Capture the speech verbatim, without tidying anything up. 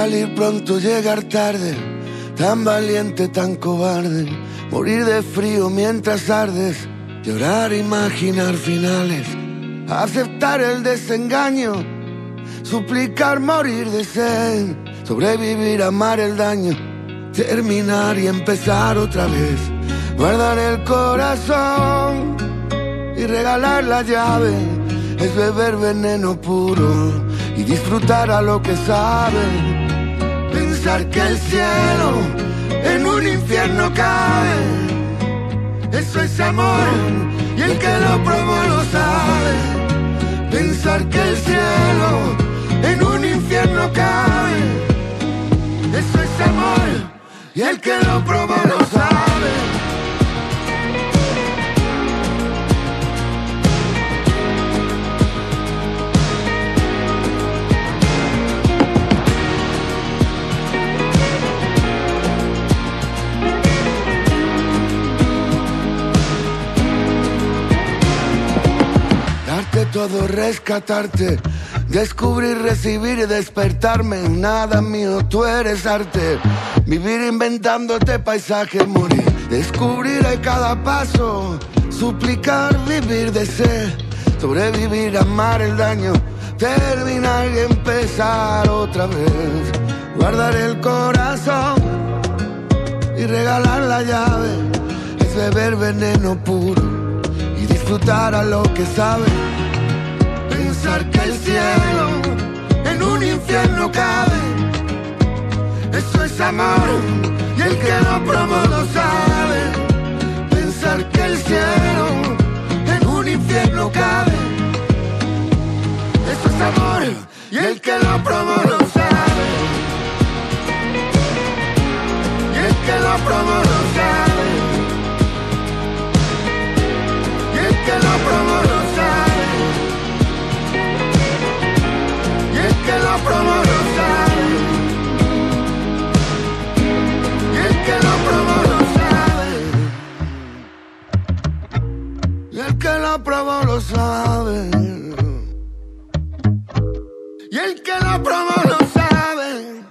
Salir pronto, llegar tarde, tan valiente, tan cobarde. Morir de frío mientras ardes, llorar, imaginar finales. Aceptar el desengaño, suplicar morir de sed. Sobrevivir, amar el daño, terminar y empezar otra vez. Guardar el corazón y regalar la llave. Es beber veneno puro y disfrutar a lo que sabe. Pensar que el cielo en un infierno cabe, eso es amor y el que lo probó lo sabe. Pensar que el cielo en un infierno cabe, eso es amor y el que lo probó lo sabe. Darte todo, rescatarte, descubrir, recibir y despertarme. Nada mío, tú eres arte. Vivir inventándote paisajes, morir, descubrir a cada paso. Suplicar, vivir de sed, sobrevivir, amar el daño, terminar y empezar otra vez. Guardar el corazón y regalar la llave. Es beber veneno puro y disfrutar a lo que sabe. Pensar que el cielo en un infierno cabe, eso es amor y el que lo probó lo sabe. Pensar que el cielo en un infierno cabe, eso es amor y el que lo probó lo sabe. Y el que lo probó lo sabe. Y el que lo probó lo sabe. Y el que lo probó lo sabe. Y el que lo probó lo sabe. Y el que lo probó lo sabe. Y el que lo probó